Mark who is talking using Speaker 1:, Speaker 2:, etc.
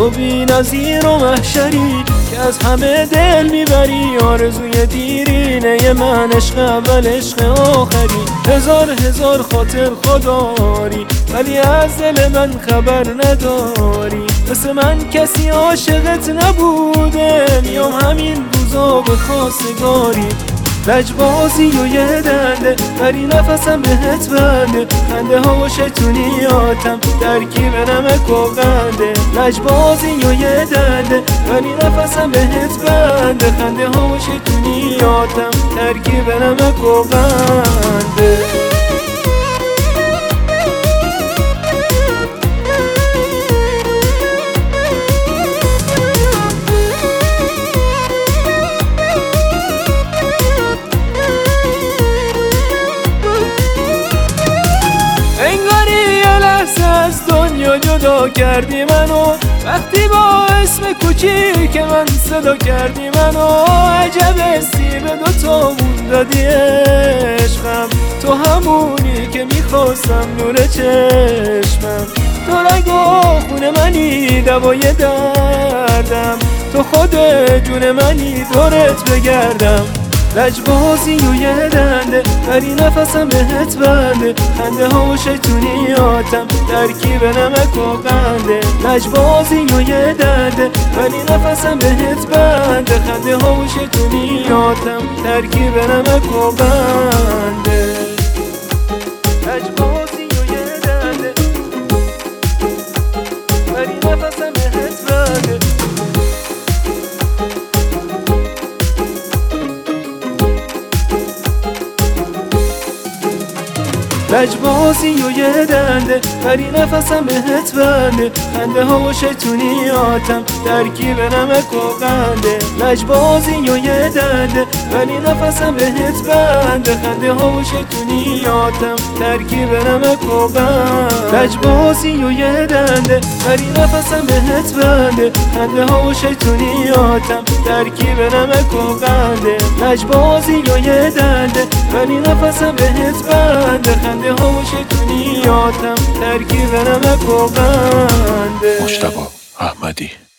Speaker 1: تو بی نظیر و محشری که از همه دل میبری. آرزوی دیرینه من عشق اول عشق آخری. هزار خاطر خداری ولی از دل من خبر نداری. مثل من کسی عاشقت نبوده، میام همین روزا به خواستگاری. لجبازی و یه دنده ولی نفسم بهت بنده. خنده ها و شیطونیاتم ترکیب نمک و قنده. لجبازی و یه دنده ولی نفسم بهت بنده. خنده ها و شیطونیاتم ترکیب نمک و قنده. از دنیا جدا کردی منو، وقتی با اسم کوچیک من صدا کردی منو. عجب استی به دوتامون دادی عشقم، تو همونی که میخواستم نور چشمم. تو رنگ و خون منی دوای دردم، تو خود جون منی دورت بگردم. لجبازی و یه دنده ولی نفسم بهت بنده. خنده ها و شیطونیاتم ترکیب نمک و قنده. لجبازی و یه دنده ولی نفسم بهت بنده. خنده ها و شیطونیاتم ترکیب نمک و قنده. لجبازی و یه دنده ولی نفسم بهت بنده. لجبازی و یه دنده ولی نفسم بهت بنده. خنده ها و شیطونیاتم ترکیب نمک و قنده. لجبازی و یه دنده ولی نفسم بهت بنده. خنده ها و شیطونیاتم ترکیب نمک و قنده. لجبازی و یه دنده ولی نفسم بهت بنده. خنده ها و شیطونیاتم ترکیب نمک و قنده. لجبازی و یه دنده ولی نفسم بهت بنده. خنده ها و شیطونیاتم ترکیب نمک و قنده.
Speaker 2: مجتبی احمدی.